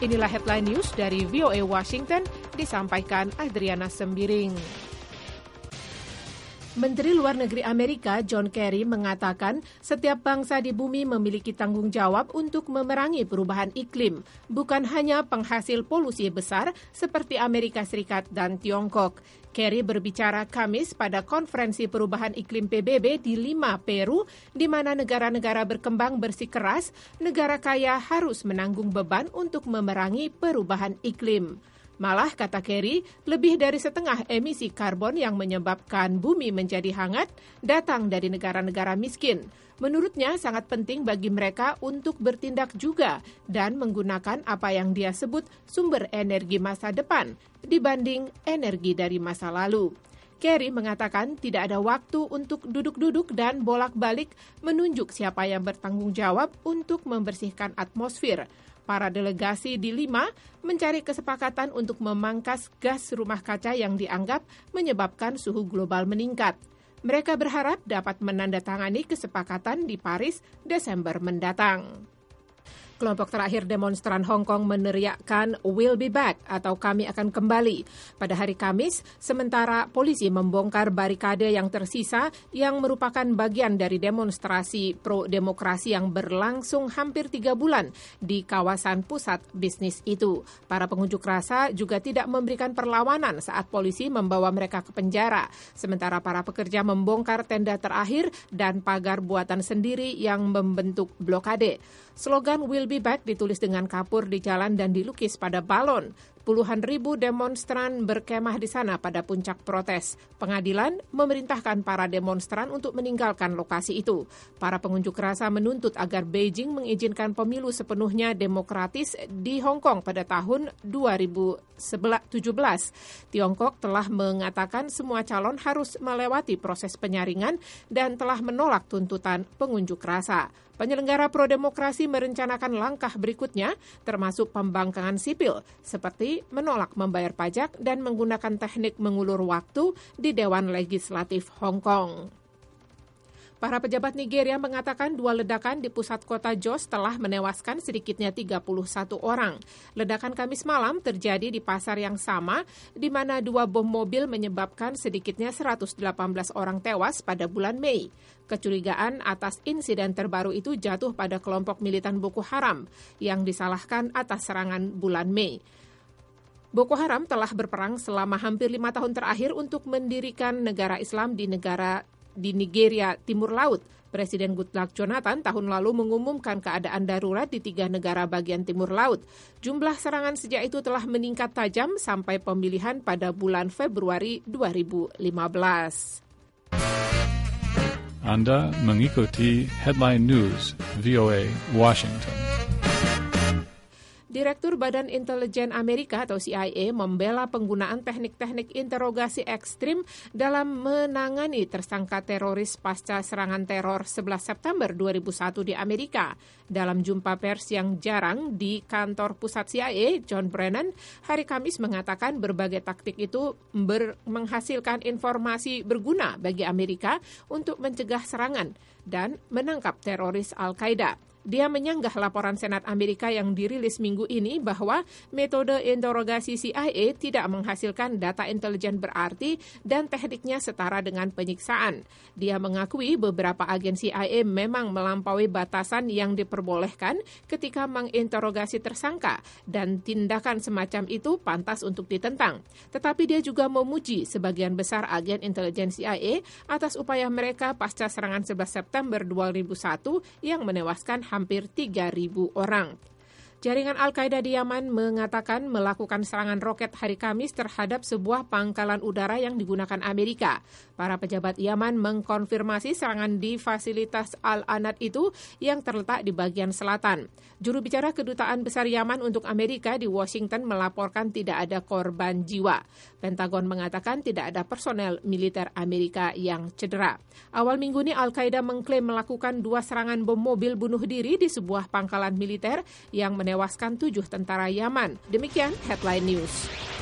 Inilah headline news dari VOA Washington, disampaikan Adriana Sembiring. Menteri Luar Negeri Amerika John Kerry mengatakan setiap bangsa di bumi memiliki tanggung jawab untuk memerangi perubahan iklim, bukan hanya penghasil polusi besar seperti Amerika Serikat dan Tiongkok. Kerry berbicara Kamis pada konferensi perubahan iklim PBB di Lima, Peru, di mana negara-negara berkembang bersikeras, negara kaya harus menanggung beban untuk memerangi perubahan iklim. Malah, kata Kerry, lebih dari setengah emisi karbon yang menyebabkan bumi menjadi hangat datang dari negara-negara miskin. Menurutnya sangat penting bagi mereka untuk bertindak juga dan menggunakan apa yang dia sebut sumber energi masa depan dibanding energi dari masa lalu. Kerry mengatakan tidak ada waktu untuk duduk-duduk dan bolak-balik menunjuk siapa yang bertanggung jawab untuk membersihkan atmosfer. Para delegasi di Lima mencari kesepakatan untuk memangkas gas rumah kaca yang dianggap menyebabkan suhu global meningkat. Mereka berharap dapat menandatangani kesepakatan di Paris Desember mendatang. Kelompok terakhir demonstran Hong Kong meneriakkan "We'll be back" atau "Kami akan kembali" pada hari Kamis, sementara polisi membongkar barikade yang tersisa yang merupakan bagian dari demonstrasi pro-demokrasi yang berlangsung hampir 3 bulan di kawasan pusat bisnis itu. Para pengunjuk rasa juga tidak memberikan perlawanan saat polisi membawa mereka ke penjara, sementara para pekerja membongkar tenda terakhir dan pagar buatan sendiri yang membentuk blokade. Slogan "We'll be back" ditulis dengan kapur di jalan dan dilukis pada balon. Puluhan ribu demonstran berkemah di sana pada puncak protes. Pengadilan memerintahkan para demonstran untuk meninggalkan lokasi itu. Para pengunjuk rasa menuntut agar Beijing mengizinkan pemilu sepenuhnya demokratis di Hong Kong pada tahun 2017. Tiongkok telah mengatakan semua calon harus melewati proses penyaringan dan telah menolak tuntutan pengunjuk rasa. Penyelenggara pro-demokrasi merencanakan langkah berikutnya, termasuk pembangkangan sipil, seperti menolak membayar pajak dan menggunakan teknik mengulur waktu di Dewan Legislatif Hong Kong. Para pejabat Nigeria mengatakan 2 ledakan di pusat kota Jos telah menewaskan sedikitnya 31 orang. Ledakan Kamis malam terjadi di pasar yang sama, di mana 2 bom mobil menyebabkan sedikitnya 118 orang tewas pada bulan Mei. Kecurigaan atas insiden terbaru itu jatuh pada kelompok militan Boko Haram yang disalahkan atas serangan bulan Mei. Boko Haram telah berperang selama hampir 5 tahun terakhir untuk mendirikan negara Islam di Nigeria Timur Laut. Presiden Goodluck Jonathan tahun lalu mengumumkan keadaan darurat di 3 negara bagian Timur Laut. Jumlah serangan sejak itu telah meningkat tajam sampai pemilihan pada bulan Februari 2015. Anda mengikuti Headline News VOA Washington. Direktur Badan Intelijen Amerika atau CIA membela penggunaan teknik-teknik interogasi ekstrim dalam menangani tersangka teroris pasca serangan teror 11 September 2001 di Amerika. Dalam jumpa pers yang jarang di kantor pusat CIA, John Brennan hari Kamis mengatakan berbagai taktik itu menghasilkan informasi berguna bagi Amerika untuk mencegah serangan dan menangkap teroris Al-Qaeda. Dia menyanggah laporan Senat Amerika yang dirilis minggu ini bahwa metode interogasi CIA tidak menghasilkan data intelijen berarti dan tekniknya setara dengan penyiksaan. Dia mengakui beberapa agen CIA memang melampaui batasan yang diperbolehkan ketika menginterogasi tersangka dan tindakan semacam itu pantas untuk ditentang. Tetapi dia juga memuji sebagian besar agen intelijen CIA atas upaya mereka pasca serangan 11 September 2001 yang menewaskan hampir 3.000 orang. Jaringan Al-Qaeda di Yaman mengatakan melakukan serangan roket hari Kamis terhadap sebuah pangkalan udara yang digunakan Amerika. Para pejabat Yaman mengkonfirmasi serangan di fasilitas Al-Anad itu yang terletak di bagian selatan. Juru bicara Kedutaan Besar Yaman untuk Amerika di Washington melaporkan tidak ada korban jiwa. Pentagon mengatakan tidak ada personel militer Amerika yang cedera. Awal minggu ini Al-Qaeda mengklaim melakukan 2 serangan bom mobil bunuh diri di sebuah pangkalan militer yang menewaskan 7 tentara Yaman. Demikian Headline News.